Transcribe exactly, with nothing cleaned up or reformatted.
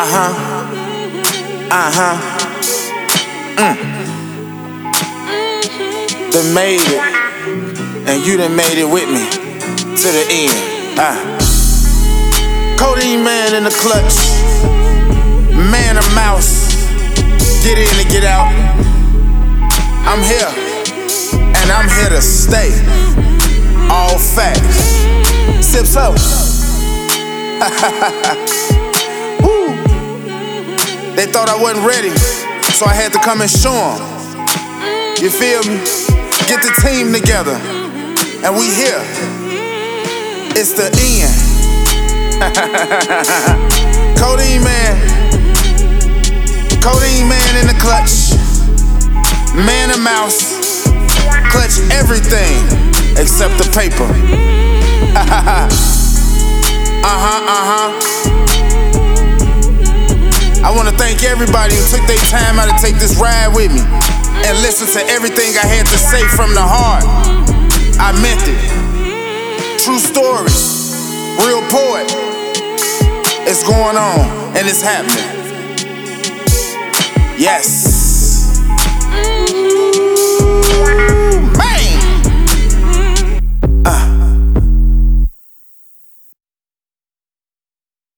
Uh-huh. Uh-huh. Mm. Done made it. And you done made it with me to the end. Ah. Codeine man in the clutch. Man or mouse. Get in and get out. I'm here. And I'm here to stay. All facts. Sip so. Woo. They thought I wasn't ready, so I had to come and show them. You feel me? Get the team together, and we here. It's the end. Codeine man, Codeine man in the clutch, man and mouse, clutch everything except the paper. Uh-huh, uh-huh. I want to thank everybody who took their time out to take this ride with me and listen to everything I had to say from the heart. I meant it. True stories. Real poet. It's going on and it's happening. Yes.